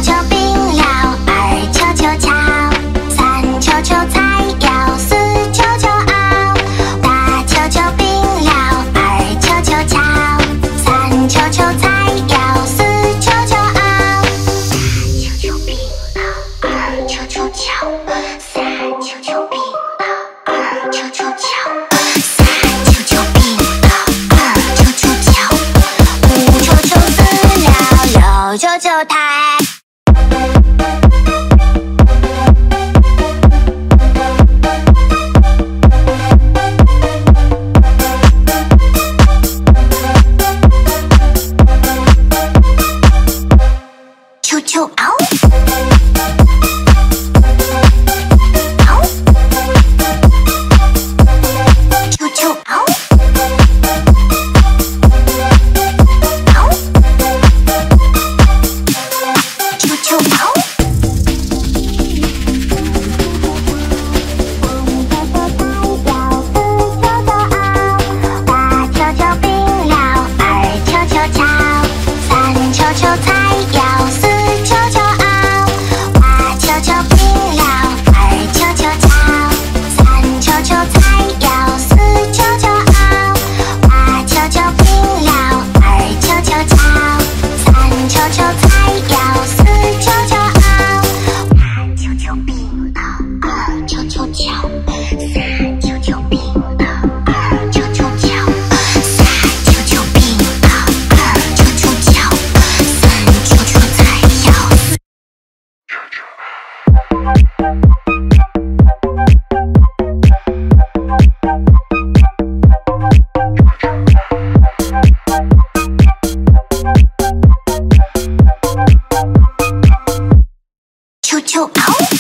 球冰了，二球球敲，三球球菜肴，四球球熬。大球球冰了，二球球敲，三球球菜肴，四球球熬。大球球冰了，二球球敲，三球球冰了，二球球敲。球球台，球球嗷，嗷，球球嗷。球球嗷。